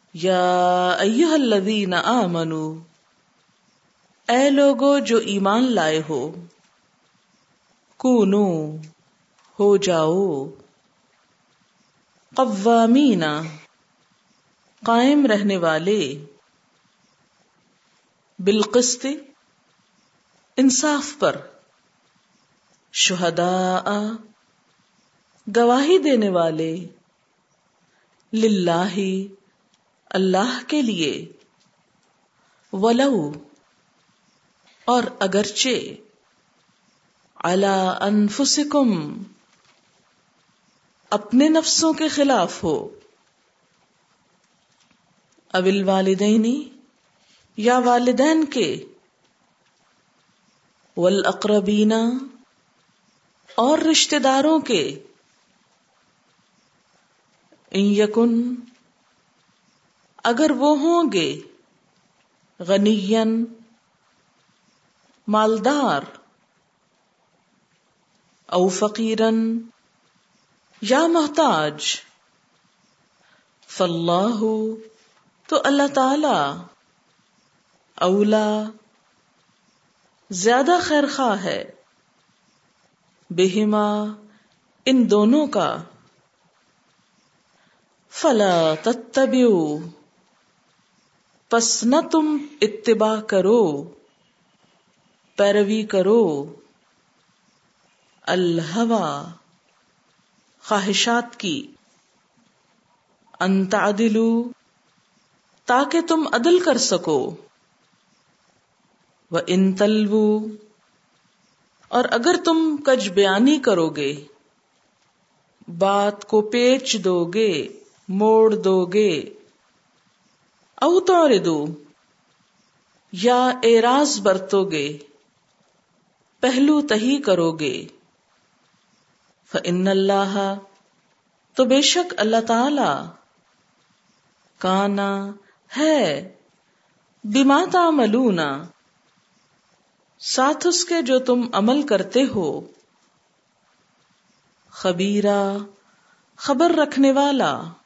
یا ایھا الذین آمنوا، اے لوگو جو ایمان لائے ہو، کونو، ہو جاؤ، قوامین، قائم رہنے والے، بالقسط، انصاف پر، شہداء، گواہی دینے والے، للہ، اللہ کے لیے، ولو، اور اگرچہ، علی انفسکم، اپنے نفسوں کے خلاف ہو، او الوالدین، یا والدین کے، والاقربین، اور رشتہ داروں کے، ان یکن، اگر وہ ہوں گے، غنیًا، مالدار، او فقیراً، یا محتاج، فاللہ، تو اللہ تعالی، اولا، زیادہ خیر خواہ ہے، بہما، ان دونوں کا، فلا تتبعوا، پس نہ تم اتباع کرو، پیروی کرو، الہوی، خواہشات کی، ان تعدلوا، تاکہ تم عدل کر سکو، وَإِن تَلْوُوا، اور اگر تم کج بیانی کرو گے، بات کو پیچ دو گے، موڑ دو گے، او تعرضوا، یا اعراض برتو گے، پہلو تہی کرو گے، فَإِنَّ اللَّهَ، تو بے شک اللہ تعالی، کانا، ہے، بما تعملون، ساتھ اس کے جو تم عمل کرتے ہو، خبیرہ، خبر رکھنے والا،